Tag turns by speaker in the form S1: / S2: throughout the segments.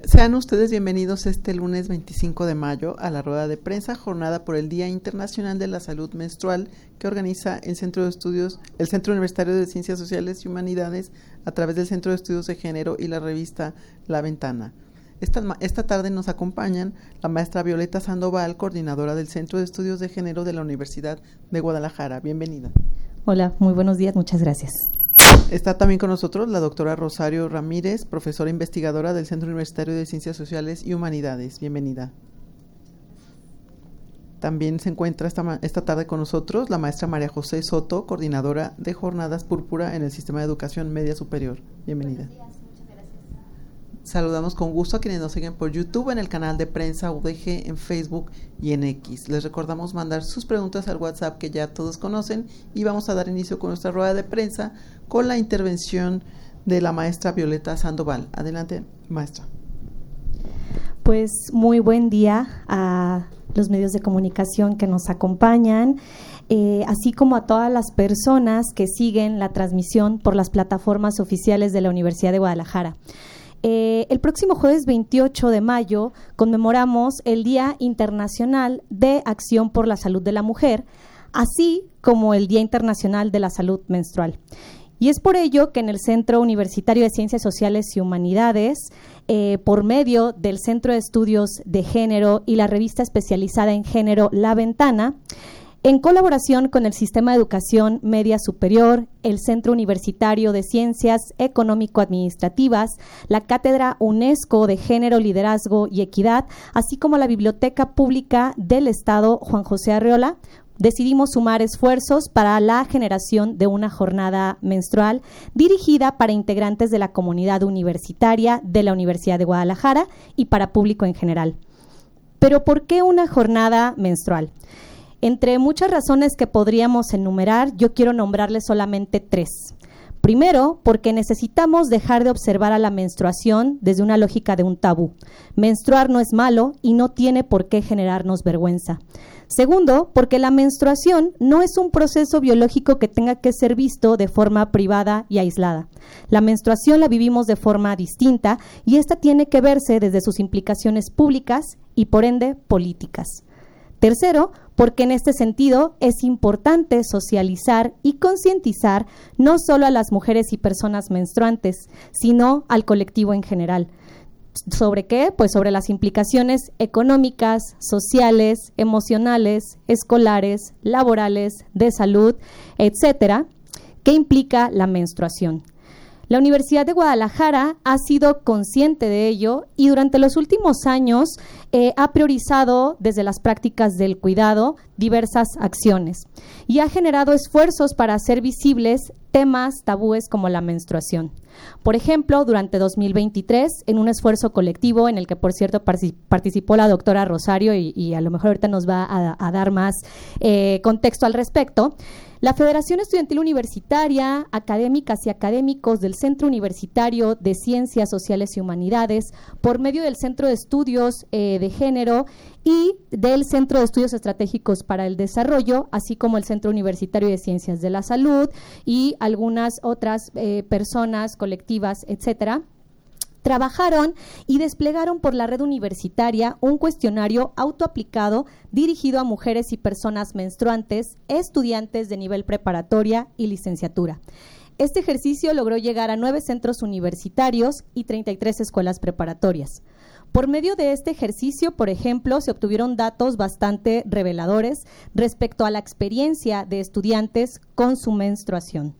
S1: Sean ustedes bienvenidos este lunes 25 de mayo a la rueda de prensa jornada por el Día Internacional de la Salud Menstrual que organiza el Centro Universitario de Ciencias Sociales y Humanidades a través del Centro de Estudios de Género y la revista La Ventana. Esta tarde nos acompañan la maestra Violeta Sandoval, coordinadora del Centro de Estudios de Género de la Universidad de Guadalajara. Bienvenida.
S2: Hola, muy buenos días, muchas gracias.
S1: Está también con nosotros la doctora Rosario Ramírez, profesora investigadora del Centro Universitario de Ciencias Sociales y Humanidades. Bienvenida. También se encuentra esta tarde con nosotros la maestra María José Soto, coordinadora de Jornadas Púrpura en el Sistema de Educación Media Superior. Bienvenida.
S3: Buenos días, muchas gracias.
S1: Saludamos con gusto a quienes nos siguen por YouTube, en el canal de Prensa UDG, en Facebook y en X. Les recordamos mandar sus preguntas al WhatsApp que ya todos conocen y vamos a dar inicio con nuestra rueda de prensa con la intervención de la maestra Violeta Sandoval. Adelante, maestra.
S2: Pues muy buen día a los medios de comunicación que nos acompañan, así como a todas las personas que siguen la transmisión por las plataformas oficiales de la Universidad de Guadalajara. El próximo jueves 28 de mayo conmemoramos el Día Internacional de Acción por la Salud de la Mujer, así como el Día Internacional de la Salud Menstrual. Y es por ello que en el Centro Universitario de Ciencias Sociales y Humanidades, por medio del Centro de Estudios de Género y la revista especializada en género La Ventana, en colaboración con el Sistema de Educación Media Superior, el Centro Universitario de Ciencias Económico-Administrativas, la Cátedra UNESCO de Género, Liderazgo y Equidad, así como la Biblioteca Pública del Estado Juan José Arreola, decidimos sumar esfuerzos para la generación de una jornada menstrual dirigida para integrantes de la comunidad universitaria de la Universidad de Guadalajara y para público en general. ¿Pero por qué una jornada menstrual? Entre muchas razones que podríamos enumerar, yo quiero nombrarles solamente 3. Primero, porque necesitamos dejar de observar a la menstruación desde una lógica de un tabú. Menstruar no es malo y no tiene por qué generarnos vergüenza. Segundo, porque la menstruación no es un proceso biológico que tenga que ser visto de forma privada y aislada. La menstruación la vivimos de forma distinta y esta tiene que verse desde sus implicaciones públicas y por ende políticas. Tercero, porque en este sentido es importante socializar y concientizar no solo a las mujeres y personas menstruantes, sino al colectivo en general. ¿Sobre qué? Pues sobre las implicaciones económicas, sociales, emocionales, escolares, laborales, de salud, etcétera, que implica la menstruación. La Universidad de Guadalajara ha sido consciente de ello y durante los últimos años ha priorizado desde las prácticas del cuidado diversas acciones y ha generado esfuerzos para hacer visibles temas tabúes como la menstruación. Por ejemplo, durante 2023, en un esfuerzo colectivo en el que, por cierto, participó la doctora Rosario y a lo mejor ahorita nos va a dar más contexto al respecto, la Federación Estudiantil Universitaria, académicas y académicos del Centro Universitario de Ciencias Sociales y Humanidades, por medio del Centro de Estudios de Género y del Centro de Estudios Estratégicos para el Desarrollo, así como el Centro Universitario de Ciencias de la Salud y algunas otras personas, colectivas, etcétera, trabajaron y desplegaron por la red universitaria un cuestionario autoaplicado dirigido a mujeres y personas menstruantes, estudiantes de nivel preparatoria y licenciatura. Este ejercicio logró llegar a 9 centros universitarios y 33 escuelas preparatorias. Por medio de este ejercicio, por ejemplo, se obtuvieron datos bastante reveladores respecto a la experiencia de estudiantes con su menstruación.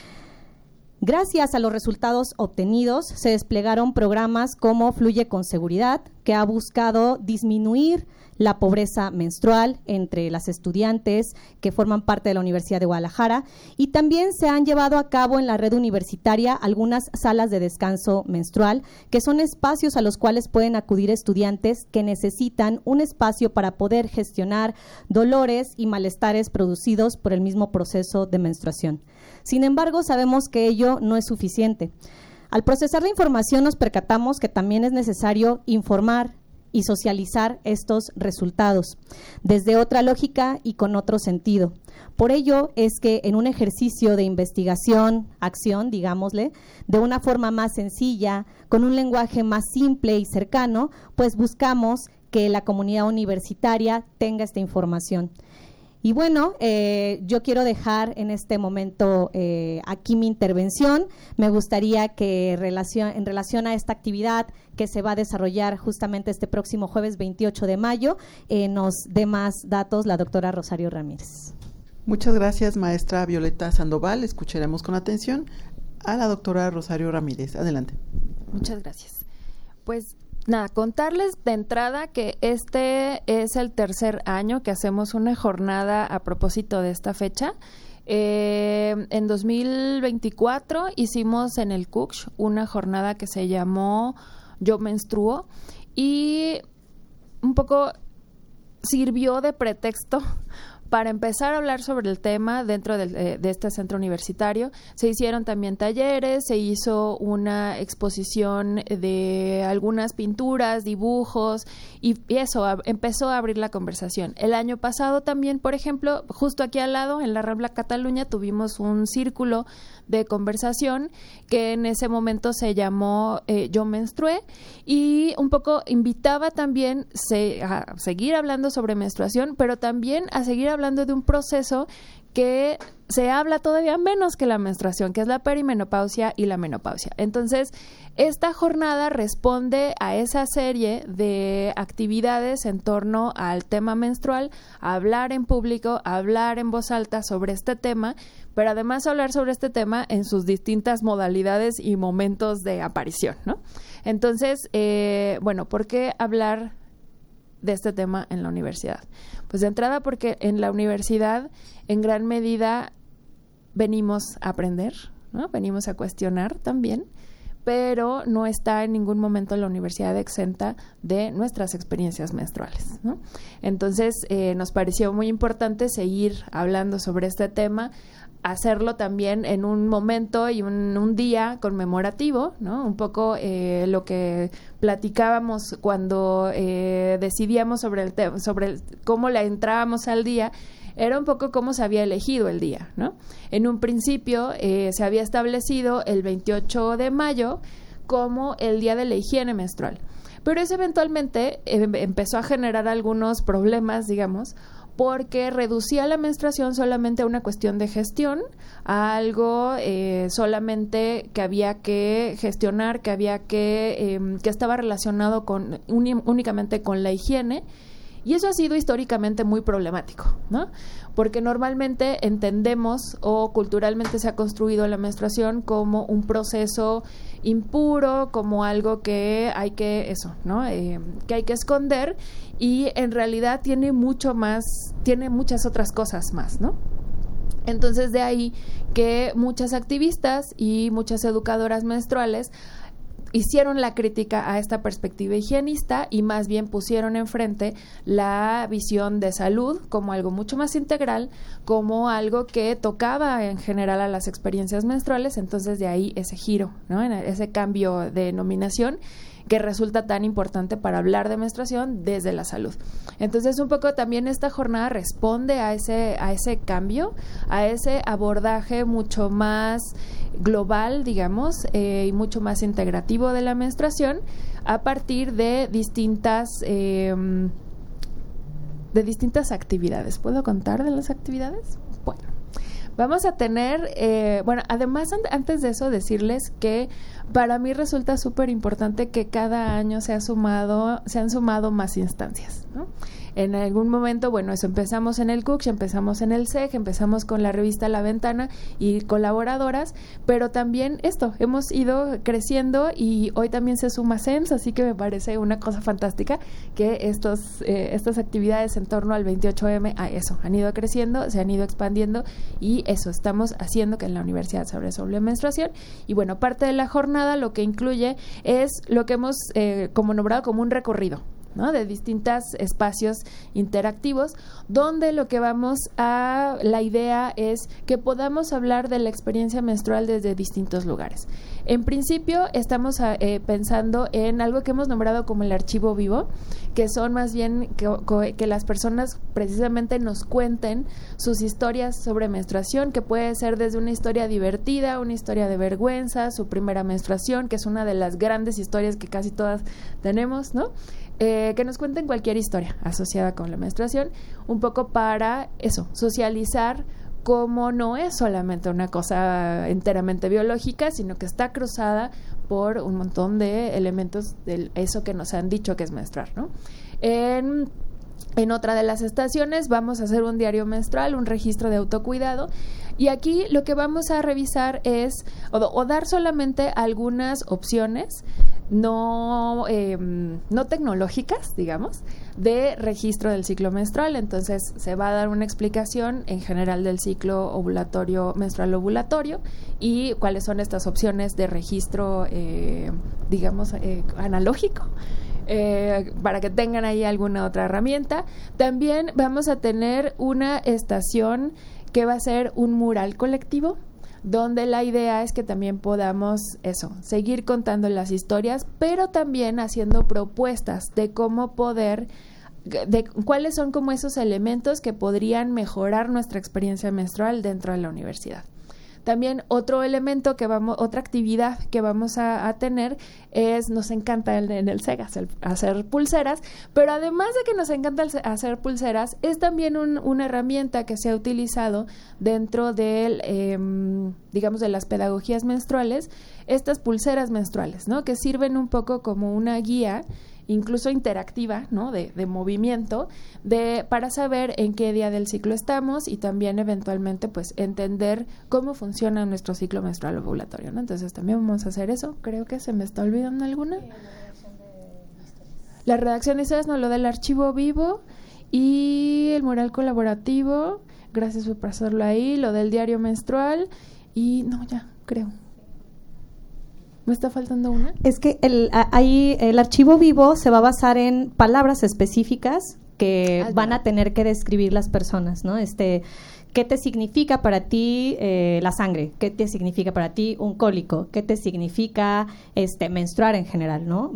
S2: Gracias a los resultados obtenidos, se desplegaron programas como Fluye con Seguridad, que ha buscado disminuir la pobreza menstrual entre las estudiantes que forman parte de la Universidad de Guadalajara, y también se han llevado a cabo en la red universitaria algunas salas de descanso menstrual, que son espacios a los cuales pueden acudir estudiantes que necesitan un espacio para poder gestionar dolores y malestares producidos por el mismo proceso de menstruación. Sin embargo, sabemos que ello no es suficiente. Al procesar la información nos percatamos que también es necesario informar y socializar estos resultados desde otra lógica y con otro sentido. Por ello es que en un ejercicio de investigación, acción, digámosle, de una forma más sencilla, con un lenguaje más simple y cercano, pues buscamos que la comunidad universitaria tenga esta información. Y bueno, yo quiero dejar en este momento aquí mi intervención. Me gustaría que en relación a esta actividad que se va a desarrollar justamente este próximo jueves 28 de mayo, nos dé más datos la doctora Rosario Ramírez.
S1: Muchas gracias, maestra Violeta Sandoval. Escucharemos con atención a la doctora Rosario Ramírez. Adelante.
S4: Muchas gracias. Pues nada, contarles de entrada que este es el tercer año que hacemos una jornada a propósito de esta fecha. En 2024 hicimos en el CUCH una jornada que se llamó Yo Menstruo y un poco sirvió de pretexto para empezar a hablar sobre el tema dentro de este centro universitario. Se hicieron también talleres, se hizo una exposición de algunas pinturas, dibujos, y eso empezó a abrir la conversación. El año pasado también, por ejemplo, justo aquí al lado, en la Rambla Cataluña, tuvimos un círculo de conversación que en ese momento se llamó Yo Menstrué, y un poco invitaba también a seguir hablando sobre menstruación, pero también a seguir hablando de un proceso que se habla todavía menos que la menstruación, que es la perimenopausia y la menopausia. Entonces, esta jornada responde a esa serie de actividades en torno al tema menstrual, a hablar en público, a hablar en voz alta sobre este tema, pero además hablar sobre este tema en sus distintas modalidades y momentos de aparición, ¿no? Entonces, bueno, ¿por qué hablar de este tema en la universidad? Pues de entrada porque en la universidad en gran medida venimos a aprender, ¿no? Venimos a cuestionar también, pero no está en ningún momento la universidad exenta de nuestras experiencias menstruales, ¿no? Entonces nos pareció muy importante seguir hablando sobre este tema, hacerlo también en un momento y un día conmemorativo, ¿no? Un poco lo que platicábamos cuando decidíamos sobre el tema, cómo le entrábamos al día, era un poco cómo se había elegido el día, ¿no? En un principio se había establecido el 28 de mayo como el Día de la Higiene Menstrual, pero eso eventualmente empezó a generar algunos problemas, digamos, porque reducía la menstruación solamente a una cuestión de gestión, a algo solamente que había que gestionar, que estaba relacionado únicamente con la higiene. Y eso ha sido históricamente muy problemático, ¿no? Porque normalmente entendemos o culturalmente se ha construido la menstruación como un proceso impuro, como algo que hay que, ¿no? Que hay que esconder, y en realidad tiene muchas otras cosas más, ¿no? Entonces de ahí que muchas activistas y muchas educadoras menstruales hicieron la crítica a esta perspectiva higienista y más bien pusieron enfrente la visión de salud como algo mucho más integral, como algo que tocaba en general a las experiencias menstruales. Entonces de ahí ese giro, ¿no? Ese cambio de denominación que resulta tan importante para hablar de menstruación desde la salud. Entonces un poco también esta jornada responde a ese cambio, a ese abordaje mucho más global, digamos, y mucho más integrativo de la menstruación a partir de distintas actividades. ¿Puedo contar de las actividades? Bueno, vamos a tener, además antes de eso decirles que para mí resulta súper importante que cada año se han sumado más instancias, ¿no? En algún momento, eso empezamos en el CUCH, empezamos en el CEG, empezamos con la revista La Ventana y colaboradoras, pero también hemos ido creciendo y hoy también se suma CEMS, así que me parece una cosa fantástica que estas actividades en torno al 28M, han ido creciendo, se han ido expandiendo y estamos haciendo que en la universidad se hable sobre menstruación. Y parte de la jornada lo que incluye es lo que hemos como nombrado como un recorrido, ¿no? De distintos espacios interactivos, donde la idea es que podamos hablar de la experiencia menstrual desde distintos lugares. En principio, estamos pensando en algo que hemos nombrado como el archivo vivo, que son más bien que las personas precisamente nos cuenten sus historias sobre menstruación, que puede ser desde una historia divertida, una historia de vergüenza, su primera menstruación, que es una de las grandes historias que casi todas tenemos, ¿no? Que nos cuenten cualquier historia asociada con la menstruación, un poco para eso, socializar cómo no es solamente una cosa enteramente biológica, sino que está cruzada por un montón de elementos de eso que nos han dicho que es menstruar, ¿no? En otra de las estaciones vamos a hacer un diario menstrual, un registro de autocuidado, y aquí lo que vamos a revisar es o dar solamente algunas opciones no tecnológicas, digamos, de registro del ciclo menstrual. Entonces se va a dar una explicación en general del ciclo ovulatorio, menstrual ovulatorio, y cuáles son estas opciones de registro, analógico, para que tengan ahí alguna otra herramienta. También vamos a tener una estación que va a ser un mural colectivo, donde la idea es que también podamos seguir contando las historias, pero también haciendo propuestas de cómo de cuáles son como esos elementos que podrían mejorar nuestra experiencia menstrual dentro de la universidad. También otro elemento otra actividad que vamos a tener nos encanta en el SEG hacer pulseras, pero además de que nos encanta hacer pulseras, es también una herramienta que se ha utilizado dentro de las pedagogías menstruales, estas pulseras menstruales, ¿no? Que sirven un poco como una guía, incluso interactiva, ¿no? De movimiento, para saber en qué día del ciclo estamos y también eventualmente pues entender cómo funciona nuestro ciclo menstrual ovulatorio, ¿no? Entonces también vamos a hacer eso. Creo que se me está olvidando alguna. La redacción de historias, no, lo del archivo vivo y el mural colaborativo, gracias por pasarlo ahí, lo del diario menstrual y creo. ¿Me está faltando una?
S2: Es que el archivo vivo se va a basar en palabras específicas que van a tener que describir las personas, ¿no? ¿Qué te significa para ti la sangre? ¿Qué te significa para ti un cólico? ¿Qué te significa menstruar en general, ¿no?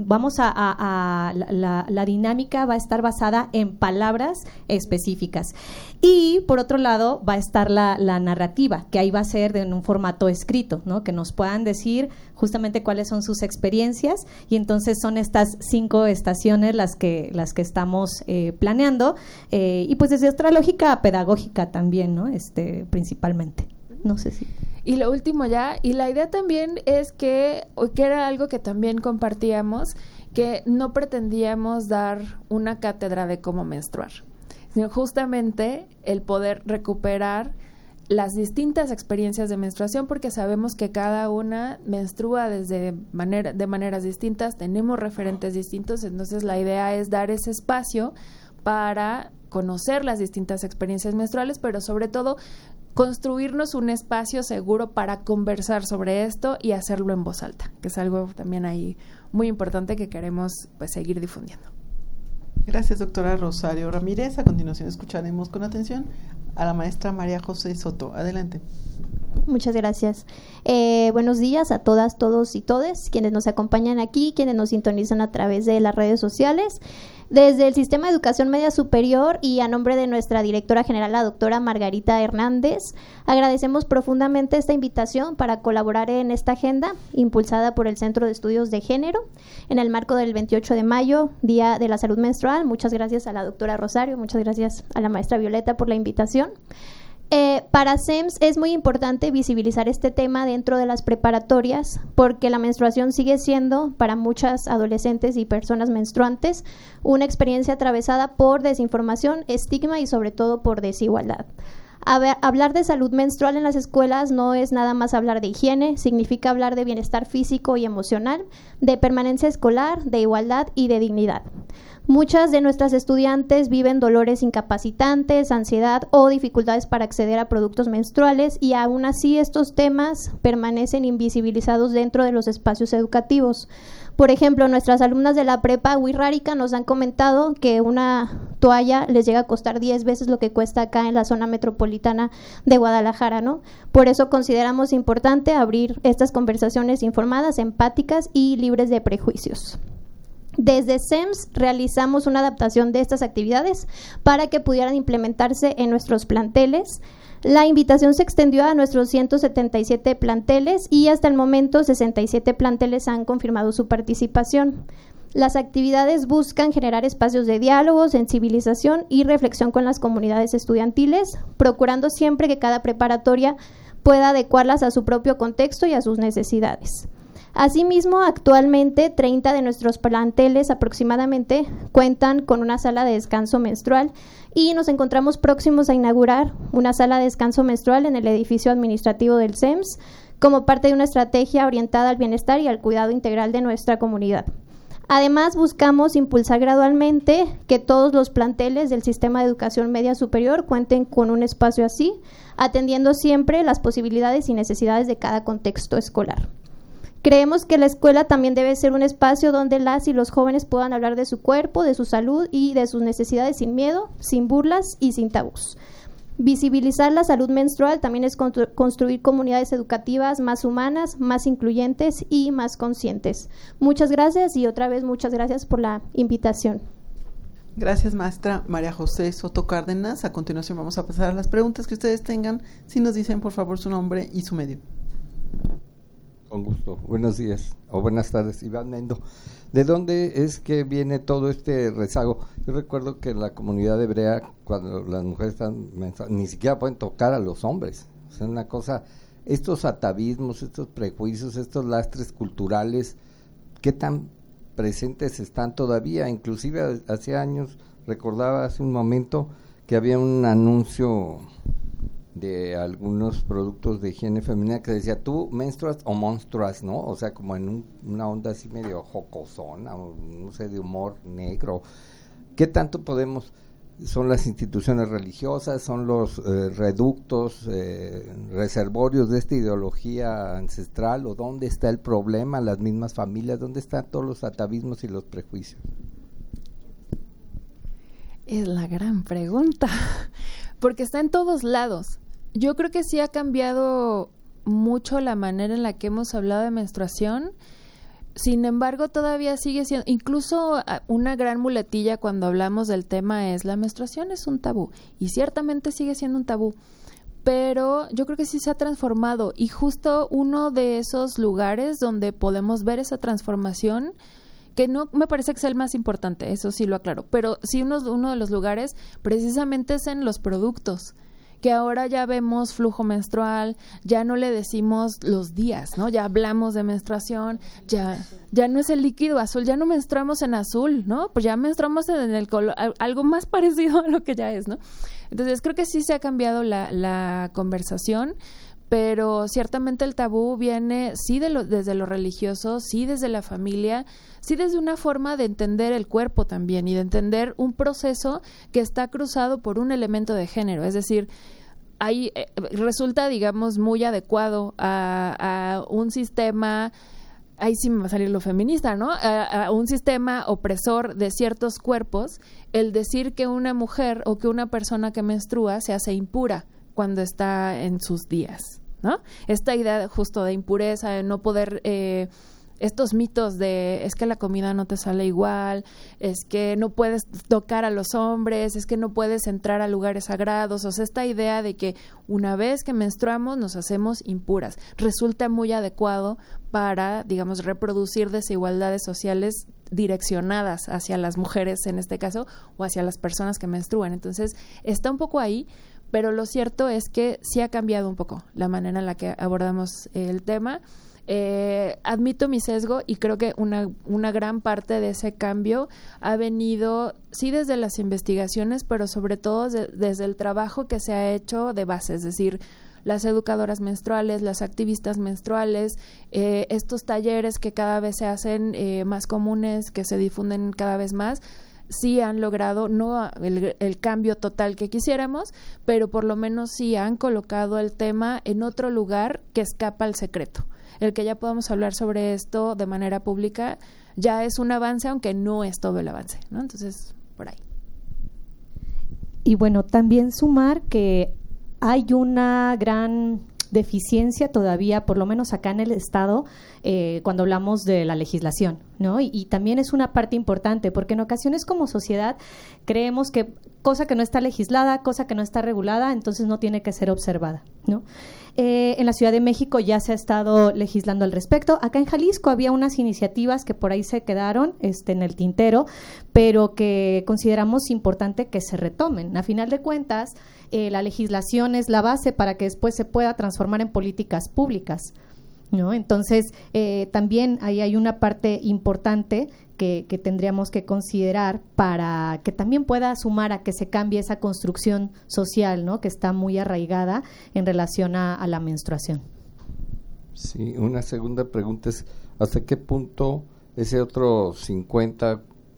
S2: La dinámica va a estar basada en palabras específicas. Y por otro lado va a estar la narrativa, que ahí va a ser en un formato escrito, ¿no? Que nos puedan decir justamente cuáles son sus experiencias, y entonces son estas 5 estaciones las que estamos planeando, y pues desde otra lógica pedagógica también, ¿no? Principalmente. No sé si.
S4: Y lo último y la idea también es que era algo que también compartíamos, que no pretendíamos dar una cátedra de cómo menstruar, sino justamente el poder recuperar las distintas experiencias de menstruación, porque sabemos que cada una menstrua de maneras distintas, tenemos referentes distintos, entonces la idea es dar ese espacio para conocer las distintas experiencias menstruales, pero sobre todo construirnos un espacio seguro para conversar sobre esto y hacerlo en voz alta, que es algo también ahí muy importante que queremos pues seguir difundiendo.
S1: Gracias, doctora Rosario Ramírez. A continuación escucharemos con atención a la maestra María José Soto. Adelante.
S3: Muchas gracias. Buenos días a todas, todos y todes, quienes nos acompañan aquí, quienes nos sintonizan a través de las redes sociales. Desde el Sistema de Educación Media Superior y a nombre de nuestra directora general, la doctora Margarita Hernández, agradecemos profundamente esta invitación para colaborar en esta agenda impulsada por el Centro de Estudios de Género en el marco del 28 de mayo, Día de la Salud Menstrual. Muchas gracias a la doctora Rosario, muchas gracias a la maestra Violeta por la invitación. Para SEMS es muy importante visibilizar este tema dentro de las preparatorias, porque la menstruación sigue siendo para muchas adolescentes y personas menstruantes una experiencia atravesada por desinformación, estigma y sobre todo por desigualdad. Hablar de salud menstrual en las escuelas no es nada más hablar de higiene, significa hablar de bienestar físico y emocional, de permanencia escolar, de igualdad y de dignidad. Muchas de nuestras estudiantes viven dolores incapacitantes, ansiedad o dificultades para acceder a productos menstruales, y aún así estos temas permanecen invisibilizados dentro de los espacios educativos. Por ejemplo, nuestras alumnas de la prepa Huirrárica nos han comentado que una toalla les llega a costar 10 veces lo que cuesta acá en la zona metropolitana de Guadalajara, ¿no? Por eso consideramos importante abrir estas conversaciones informadas, empáticas y libres de prejuicios. Desde SEMS realizamos una adaptación de estas actividades para que pudieran implementarse en nuestros planteles. La invitación se extendió a nuestros 177 planteles y hasta el momento 67 planteles han confirmado su participación. Las actividades buscan generar espacios de diálogo, sensibilización y reflexión con las comunidades estudiantiles, procurando siempre que cada preparatoria pueda adecuarlas a su propio contexto y a sus necesidades. Asimismo, actualmente 30 de nuestros planteles aproximadamente cuentan con una sala de descanso menstrual y nos encontramos próximos a inaugurar una sala de descanso menstrual en el edificio administrativo del SEMS como parte de una estrategia orientada al bienestar y al cuidado integral de nuestra comunidad. Además, buscamos impulsar gradualmente que todos los planteles del sistema de educación media superior cuenten con un espacio así, atendiendo siempre las posibilidades y necesidades de cada contexto escolar. Creemos que la escuela también debe ser un espacio donde las y los jóvenes puedan hablar de su cuerpo, de su salud y de sus necesidades sin miedo, sin burlas y sin tabús. Visibilizar la salud menstrual también es construir comunidades educativas más humanas, más incluyentes y más conscientes. Muchas gracias y otra vez muchas gracias por la invitación.
S1: Gracias, maestra María José Soto Cárdenas. A continuación vamos a pasar a las preguntas que ustedes tengan. Si nos dicen, por favor, su nombre y su medio.
S5: Con gusto. Buenos días o buenas tardes, Iván Mendo. ¿De dónde es que viene todo este rezago? Yo recuerdo que en la comunidad hebrea, cuando las mujeres están ni siquiera pueden tocar a los hombres. O sea, una cosa, estos atavismos, estos prejuicios, estos lastres culturales, ¿qué tan presentes están todavía? Inclusive hace años, recordaba hace un momento que había un anuncio de algunos productos de higiene femenina que decía, ¿tú menstruas o monstruas? ¿No? O sea, como en una onda así medio jocosona, o no sé, de humor negro. ¿Qué tanto podemos? ¿Son las instituciones religiosas? ¿Son los reductos, reservorios de esta ideología ancestral? ¿O dónde está el problema? ¿Las mismas familias? ¿Dónde están todos los atavismos y los prejuicios?
S4: Es la gran pregunta, porque está en todos lados. Yo creo que sí ha cambiado mucho la manera en la que hemos hablado de menstruación. Sin embargo, todavía sigue siendo, incluso una gran muletilla cuando hablamos del tema es la menstruación es un tabú, y ciertamente sigue siendo un tabú, pero yo creo que sí se ha transformado, y justo uno de esos lugares donde podemos ver esa transformación, que no me parece que sea el más importante, eso sí lo aclaro, pero sí uno de los lugares precisamente es en los productos, que ahora ya vemos flujo menstrual, ya no le decimos los días, ¿no? Ya hablamos de menstruación, ya no es el líquido azul, ya no menstruamos en azul, ¿no? Pues ya menstruamos en el color, algo más parecido a lo que ya es, ¿no? Entonces creo que sí se ha cambiado la conversación, pero ciertamente el tabú viene sí desde lo religioso, sí desde la familia, sí desde una forma de entender el cuerpo también y de entender un proceso que está cruzado por un elemento de género, es decir, ahí resulta, digamos, muy adecuado a un sistema, ahí sí me va a salir lo feminista, ¿no? A un sistema opresor de ciertos cuerpos, el decir que una mujer o que una persona que menstrua se hace impura cuando está en sus días, ¿no? Esta idea justo de impureza, de no poder, estos mitos de es que la comida no te sale igual, es que no puedes tocar a los hombres, es que no puedes entrar a lugares sagrados, o sea, esta idea de que una vez que menstruamos nos hacemos impuras, resulta muy adecuado para, digamos, reproducir desigualdades sociales direccionadas hacia las mujeres en este caso, o hacia las personas que menstruan. Entonces, está un poco ahí, pero lo cierto es que sí ha cambiado un poco la manera en la que abordamos el tema. Admito mi sesgo y creo que una gran parte de ese cambio ha venido, sí, desde las investigaciones, pero sobre todo desde el trabajo que se ha hecho de base, es decir, las educadoras menstruales, las activistas menstruales, estos talleres que cada vez se hacen más comunes, que se difunden cada vez más, sí han logrado, no el cambio total que quisiéramos, pero por lo menos sí han colocado el tema en otro lugar que escapa al secreto. El que ya podamos hablar sobre esto de manera pública ya es un avance, aunque no es todo el avance, ¿no? Entonces, por ahí.
S2: Y bueno, también sumar que hay una gran deficiencia todavía, por lo menos acá en el Estado, cuando hablamos de la legislación, ¿no? Y también es una parte importante, porque en ocasiones como sociedad creemos que cosa que no está legislada, cosa que no está regulada, entonces no tiene que ser observada, ¿no? En la Ciudad de México ya se ha estado legislando al respecto. Acá en Jalisco había unas iniciativas que por ahí se quedaron en el tintero, pero que consideramos importante que se retomen. A final de cuentas, la legislación es la base para que después se pueda transformar en políticas públicas, ¿no? Entonces, también ahí hay una parte importante que tendríamos que considerar para que también pueda sumar a que se cambie esa construcción social, ¿no? Que está muy arraigada en relación a la menstruación.
S5: Sí, una segunda pregunta es, ¿hasta qué punto ese otro 50%,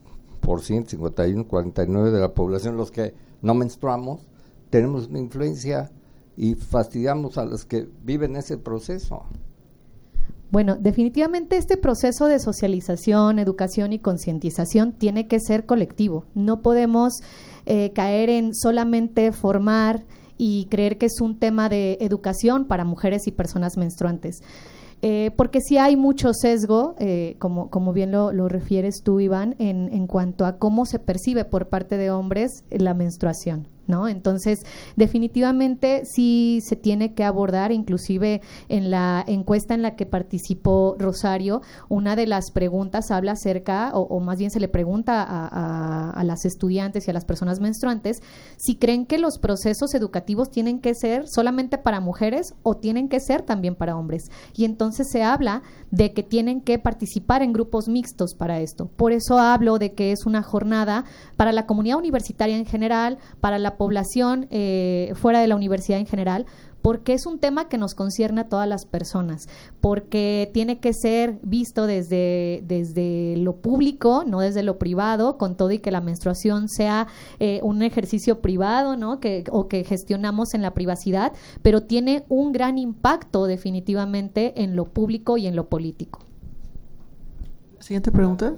S5: 51, 49% de la población, los que no menstruamos, tenemos una influencia y fastidiamos a los que viven ese proceso?
S2: Bueno, definitivamente este proceso de socialización, educación y concientización tiene que ser colectivo. No podemos caer en solamente formar y creer que es un tema de educación para mujeres y personas menstruantes. Porque sí hay mucho sesgo, como bien lo refieres tú, Iván, en cuanto a cómo se percibe por parte de hombres la menstruación, ¿no? Entonces, definitivamente sí se tiene que abordar, inclusive en la encuesta en la que participó Rosario, una de las preguntas habla acerca, o más bien se le pregunta a las estudiantes y a las personas menstruantes si creen que los procesos educativos tienen que ser solamente para mujeres o tienen que ser también para hombres. Y entonces se habla de que tienen que participar en grupos mixtos para esto. Por eso hablo de que es una jornada para la comunidad universitaria en general, para la población fuera de la universidad en general, porque es un tema que nos concierne a todas las personas, porque tiene que ser visto desde lo público, no desde lo privado, con todo y que la menstruación sea un ejercicio privado, ¿no? o que gestionamos en la privacidad, pero tiene un gran impacto definitivamente en lo público y en lo político.
S1: Siguiente pregunta.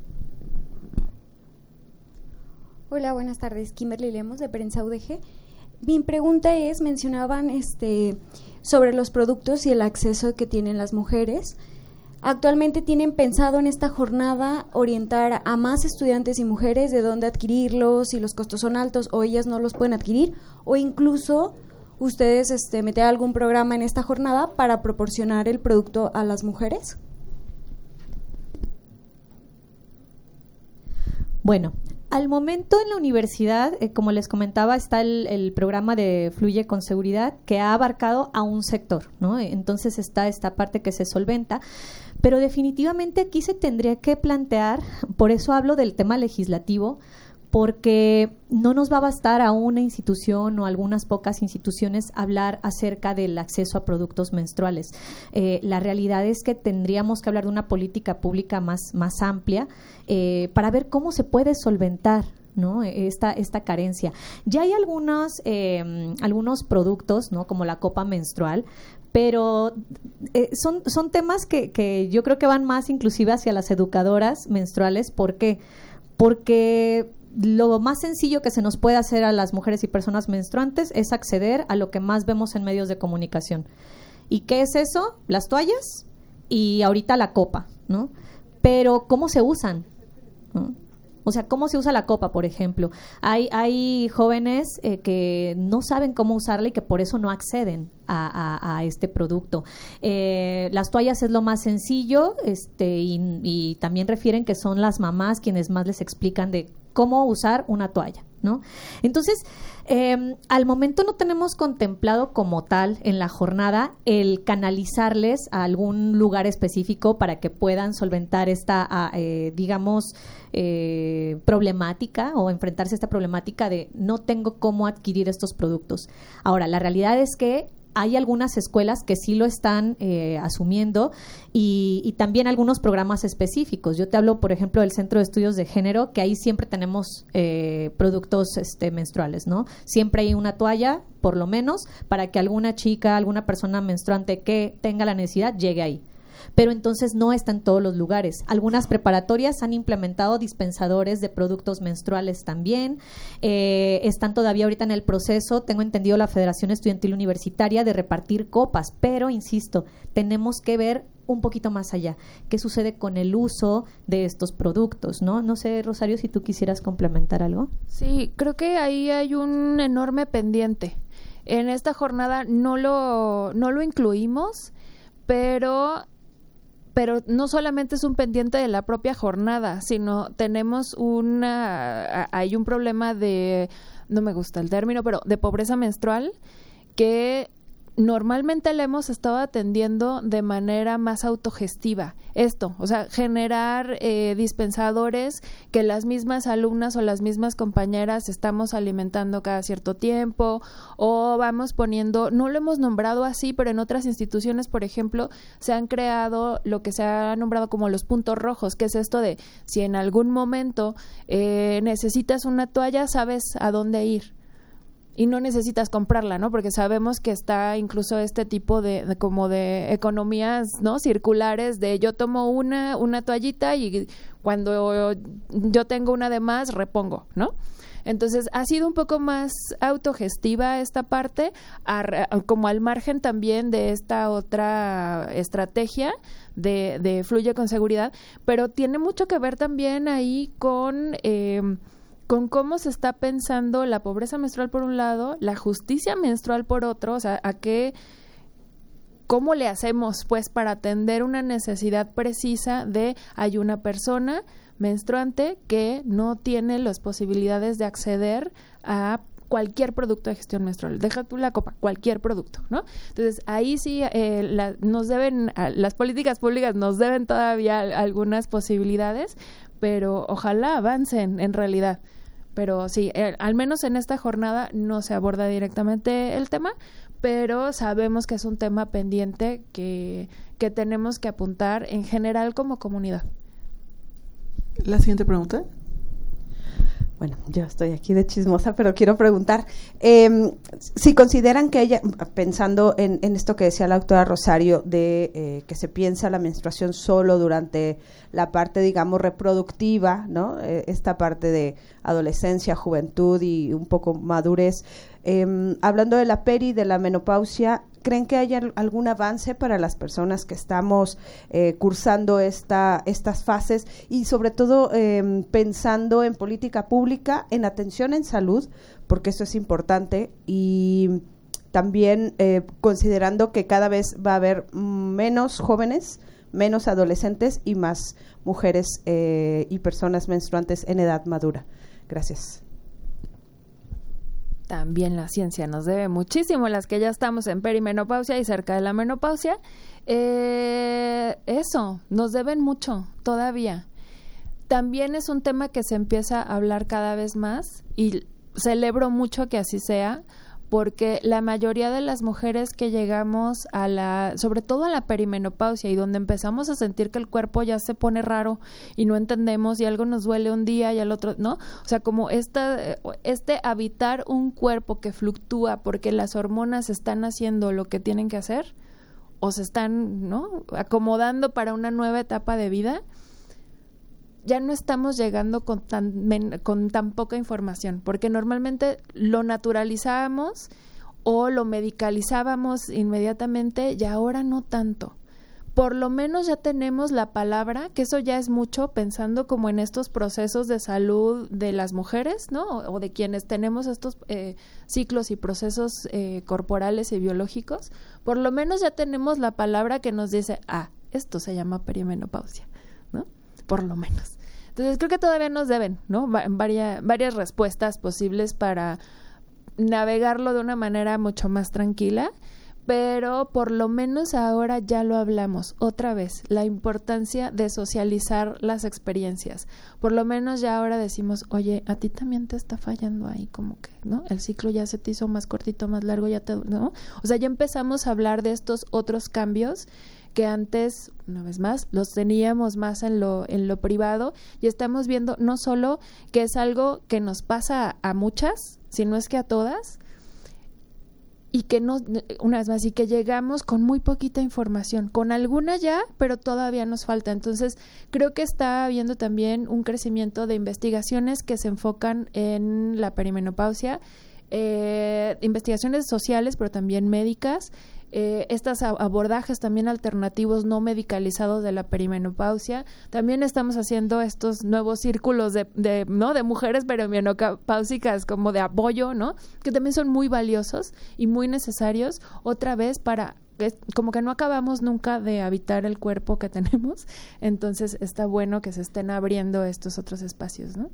S6: Hola, buenas tardes. Kimberly Lemos, de Prensa UDG. Mi pregunta es, mencionaban sobre los productos y el acceso que tienen las mujeres. ¿Actualmente tienen pensado en esta jornada orientar a más estudiantes y mujeres de dónde adquirirlos, si los costos son altos o ellas no los pueden adquirir? O incluso ustedes meter algún programa en esta jornada para proporcionar el producto a las mujeres.
S2: Bueno, al momento en la universidad, como les comentaba, está el programa de Fluye con Seguridad, que ha abarcado a un sector, ¿no? Entonces está esta parte que se solventa, pero definitivamente aquí se tendría que plantear, por eso hablo del tema legislativo, porque no nos va a bastar a una institución o algunas pocas instituciones hablar acerca del acceso a productos menstruales. La realidad es que tendríamos que hablar de una política pública más amplia para ver cómo se puede solventar, ¿no? esta carencia. Ya hay algunos productos, ¿no? Como la copa menstrual, pero son temas que yo creo que van más inclusive hacia las educadoras menstruales. ¿Por qué? Porque lo más sencillo que se nos puede hacer a las mujeres y personas menstruantes es acceder a lo que más vemos en medios de comunicación. ¿Y qué es eso? Las toallas y ahorita la copa, ¿no? Pero ¿cómo se usan? ¿No? O sea, ¿cómo se usa la copa, por ejemplo? Hay jóvenes que no saben cómo usarla y que por eso no acceden a este producto. Las toallas es lo más sencillo, y también refieren que son las mamás quienes más les explican de cómo usar una toalla, ¿no? Entonces, al momento no tenemos contemplado como tal en la jornada el canalizarles a algún lugar específico para que puedan solventar esta, problemática o enfrentarse a esta problemática de no tengo cómo adquirir estos productos. Ahora, la realidad es que hay algunas escuelas que sí lo están asumiendo y también algunos programas específicos. Yo te hablo, por ejemplo, del Centro de Estudios de Género, que ahí siempre tenemos productos menstruales, ¿no? Siempre hay una toalla, por lo menos, para que alguna chica, alguna persona menstruante que tenga la necesidad llegue ahí. pero entonces no está en todos los lugares. Algunas preparatorias han implementado dispensadores de productos menstruales también, están todavía ahorita en el proceso, tengo entendido, la Federación Estudiantil Universitaria, de repartir copas, pero insisto, tenemos que ver un poquito más allá, qué sucede con el uso de estos productos, ¿no? No sé, Rosario, si tú quisieras complementar algo.
S4: Sí, creo que ahí hay un enorme pendiente. En esta jornada no lo incluimos, pero no solamente es un pendiente de la propia jornada, sino tenemos hay un problema de, no me gusta el término, pero de pobreza menstrual, que normalmente la hemos estado atendiendo de manera más autogestiva. Esto, o sea, generar dispensadores que las mismas alumnas o las mismas compañeras estamos alimentando cada cierto tiempo, o vamos poniendo, no lo hemos nombrado así, pero en otras instituciones, por ejemplo, se han creado lo que se ha nombrado como los puntos rojos, que es esto de si en algún momento necesitas una toalla, sabes a dónde ir. Y no necesitas comprarla, ¿no? Porque sabemos que está incluso este tipo de como de economías, ¿no? Circulares, de yo tomo una toallita y cuando yo tengo una de más, repongo, ¿no? Entonces, ha sido un poco más autogestiva esta parte, como al margen también de esta otra estrategia de Fluye con Seguridad, pero tiene mucho que ver también ahí con cómo se está pensando la pobreza menstrual por un lado, la justicia menstrual por otro, o sea, ¿cómo le hacemos pues para atender una necesidad precisa de hay una persona menstruante que no tiene las posibilidades de acceder a cualquier producto de gestión menstrual, deja tú la copa, cualquier producto, ¿no? Entonces, ahí sí las políticas públicas nos deben todavía algunas posibilidades, pero ojalá avancen en realidad. Pero sí, al menos en esta jornada no se aborda directamente el tema, pero sabemos que es un tema pendiente que tenemos que apuntar en general como comunidad.
S1: La siguiente pregunta.
S7: Bueno, yo estoy aquí de chismosa, pero quiero preguntar, si consideran que ella, pensando en esto que decía la doctora Rosario, de que se piensa la menstruación solo durante la parte, digamos, reproductiva, ¿no? Esta parte de adolescencia, juventud y un poco madurez, hablando de la de la menopausia, ¿creen que haya algún avance para las personas que estamos cursando estas fases y sobre todo pensando en política pública, en atención en salud, porque eso es importante, y también considerando que cada vez va a haber menos jóvenes, menos adolescentes y más mujeres y personas menstruantes en edad madura? Gracias.
S4: También la ciencia nos debe muchísimo, las que ya estamos en perimenopausia y cerca de la menopausia. Eso, nos deben mucho todavía. También es un tema que se empieza a hablar cada vez más y celebro mucho que así sea, porque la mayoría de las mujeres que llegamos sobre todo a la perimenopausia y donde empezamos a sentir que el cuerpo ya se pone raro y no entendemos y algo nos duele un día y al otro, ¿no? O sea, como este habitar un cuerpo que fluctúa porque las hormonas están haciendo lo que tienen que hacer o se están, ¿no?, acomodando para una nueva etapa de vida, ya no estamos llegando con tan poca información, porque normalmente lo naturalizábamos o lo medicalizábamos inmediatamente y ahora no tanto. Por lo menos ya tenemos la palabra, que eso ya es mucho, pensando como en estos procesos de salud de las mujeres, ¿no? O de quienes tenemos estos ciclos y procesos corporales y biológicos. Por lo menos ya tenemos la palabra que nos dice, esto se llama perimenopausia, ¿no? Por lo menos. Entonces creo que todavía nos deben, ¿no?, varias respuestas posibles para navegarlo de una manera mucho más tranquila, pero por lo menos ahora ya lo hablamos otra vez, la importancia de socializar las experiencias. Por lo menos ya ahora decimos, oye, a ti también te está fallando ahí, como que, ¿no? El ciclo ya se te hizo más cortito, más largo, ¿no? O sea, ya empezamos a hablar de estos otros cambios que antes, una vez más, los teníamos más en lo privado, y estamos viendo no solo que es algo que nos pasa a muchas, sino es que a todas, y que no, una vez más, y que llegamos con muy poquita información, con alguna ya, pero todavía nos falta. Entonces, creo que está habiendo también un crecimiento de investigaciones que se enfocan en la perimenopausia, investigaciones sociales, pero también médicas, estos abordajes también alternativos no medicalizados de la perimenopausia. También estamos haciendo estos nuevos círculos de mujeres perimenopáusicas como de apoyo, ¿no? Que también son muy valiosos y muy necesarios, otra vez para como que no acabamos nunca de habitar el cuerpo que tenemos. Entonces está bueno que se estén abriendo estos otros espacios, ¿no?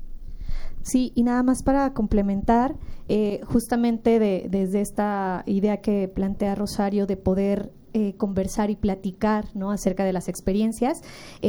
S2: Sí, y nada más para complementar, justamente desde esta idea que plantea Rosario de poder conversar y platicar, ¿no?, acerca de las experiencias,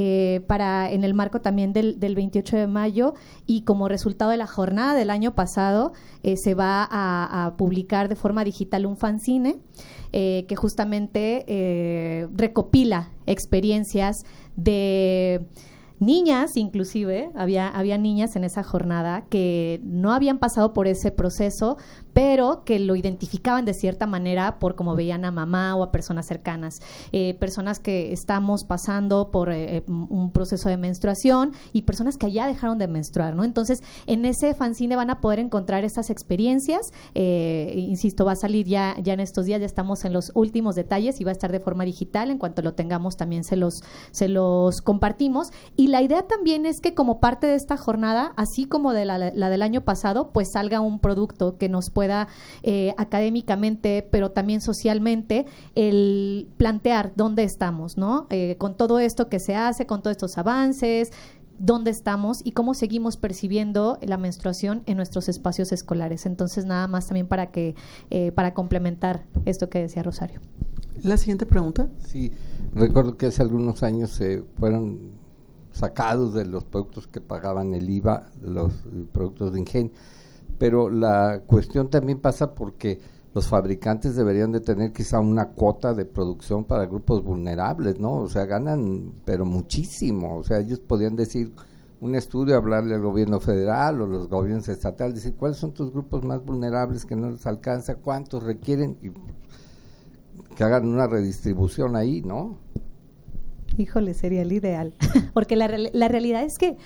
S2: en el marco también del 28 de mayo y como resultado de la jornada del año pasado, se va a publicar de forma digital un fanzine que justamente recopila experiencias de niñas, inclusive, había niñas en esa jornada que no habían pasado por ese proceso, pero que lo identificaban de cierta manera por cómo veían a mamá o a personas cercanas, personas que estamos pasando por un proceso de menstruación y personas que ya dejaron de menstruar, ¿no? Entonces, en ese fanzine van a poder encontrar estas experiencias, insisto, va a salir ya en estos días, ya estamos en los últimos detalles y va a estar de forma digital, en cuanto lo tengamos también se los compartimos. Y la idea también es que como parte de esta jornada, así como de la del año pasado, pues salga un producto que nos pueda académicamente, pero también socialmente, el plantear dónde estamos, ¿no? Con todo esto que se hace, con todos estos avances, dónde estamos y cómo seguimos percibiendo la menstruación en nuestros espacios escolares. Entonces, nada más también para complementar esto que decía Rosario.
S1: ¿La siguiente pregunta?
S5: Sí, recuerdo que hace algunos años se fueron sacados de los productos que pagaban el IVA, los productos de Ingenio, pero la cuestión también pasa porque los fabricantes deberían de tener quizá una cuota de producción para grupos vulnerables, ¿no? O sea, ganan, pero muchísimo. O sea, ellos podrían decir, un estudio, hablarle al gobierno federal o los gobiernos estatales, decir, ¿cuáles son tus grupos más vulnerables que no les alcanza? ¿Cuántos requieren? Y que hagan una redistribución ahí, ¿no?
S2: Híjole, sería el ideal. Porque la realidad es que,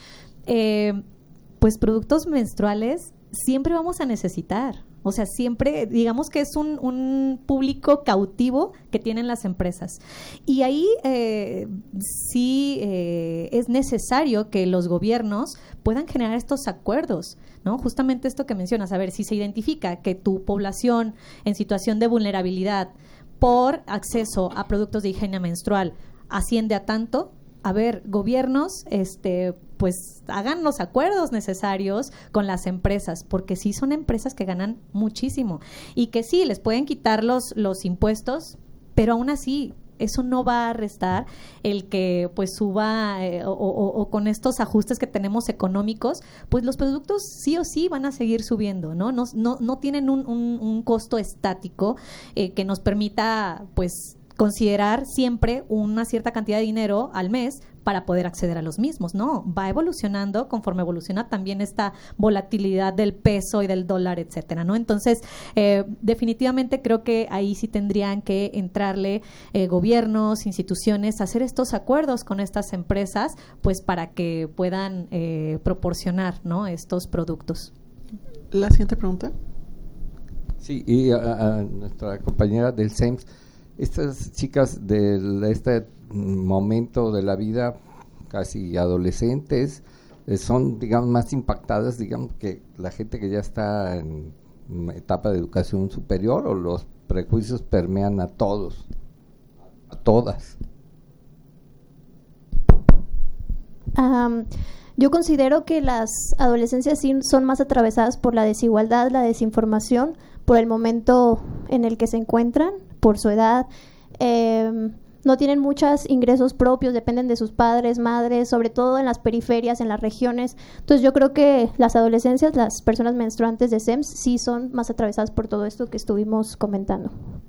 S2: pues, productos menstruales siempre vamos a necesitar. O sea, siempre, digamos que es un público cautivo que tienen las empresas. Y ahí sí es necesario que los gobiernos puedan generar estos acuerdos, ¿no? Justamente esto que mencionas, a ver, si se identifica que tu población en situación de vulnerabilidad por acceso a productos de higiene menstrual asciende a tanto, a ver, gobiernos, pues hagan los acuerdos necesarios con las empresas, porque sí son empresas que ganan muchísimo y que sí, les pueden quitar los impuestos, pero aún así eso no va a restar el que pues suba o con estos ajustes que tenemos económicos, pues los productos sí o sí van a seguir subiendo, ¿no? No tienen un costo estático que nos permita pues considerar siempre una cierta cantidad de dinero al mes para poder acceder a los mismos, ¿no? Va evolucionando conforme evoluciona también esta volatilidad del peso y del dólar, etcétera, ¿no? Entonces, definitivamente creo que ahí sí tendrían que entrarle gobiernos, instituciones, hacer estos acuerdos con estas empresas, pues para que puedan proporcionar, ¿no?, estos productos.
S1: ¿La siguiente pregunta?
S5: Sí, y a nuestra compañera del SEMS, estas chicas de este momento de la vida, casi adolescentes, son, digamos, más impactadas, digamos, que la gente que ya está en etapa de educación superior, o los prejuicios permean a todos, a todas.
S3: Yo considero que las adolescencias sí son más atravesadas por la desigualdad, la desinformación, por el momento en el que se encuentran, por su edad. No tienen muchos ingresos propios, dependen de sus padres, madres, sobre todo en las periferias, en las regiones. Entonces yo creo que las adolescencias, las personas menstruantes de SEMS, sí son más atravesadas por todo esto que estuvimos comentando.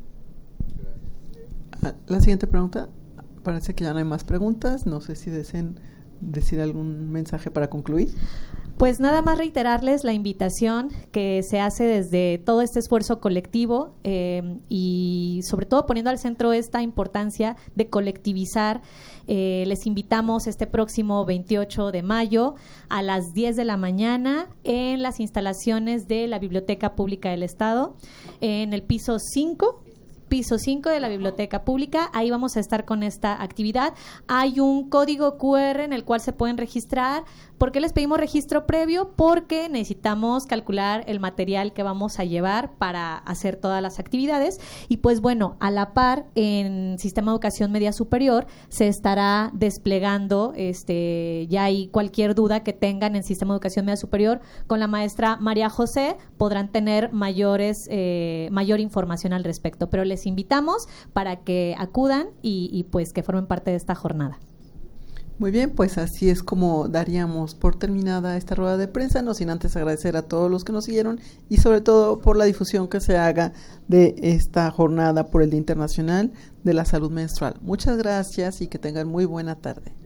S1: La siguiente pregunta, parece que ya no hay más preguntas, no sé si deseen decir algún mensaje para concluir.
S2: Pues nada más reiterarles la invitación que se hace desde todo este esfuerzo colectivo y sobre todo poniendo al centro esta importancia de colectivizar. Les invitamos este próximo 28 de mayo a las 10 de la mañana en las instalaciones de la Biblioteca Pública del Estado, en el piso 5 de la Biblioteca Pública. Ahí vamos a estar con esta actividad. Hay un código QR en el cual se pueden registrar. ¿Por qué les pedimos registro previo? Porque necesitamos calcular el material que vamos a llevar para hacer todas las actividades. Y pues bueno, a la par, en Sistema de Educación Media Superior se estará desplegando, ya hay cualquier duda que tengan en Sistema de Educación Media Superior con la maestra María José, podrán tener mayor información al respecto. Pero les invitamos para que acudan y pues que formen parte de esta jornada.
S1: Muy bien, pues así es como daríamos por terminada esta rueda de prensa, no sin antes agradecer a todos los que nos siguieron y sobre todo por la difusión que se haga de esta jornada por el Día Internacional de la Salud Menstrual. Muchas gracias y que tengan muy buena tarde.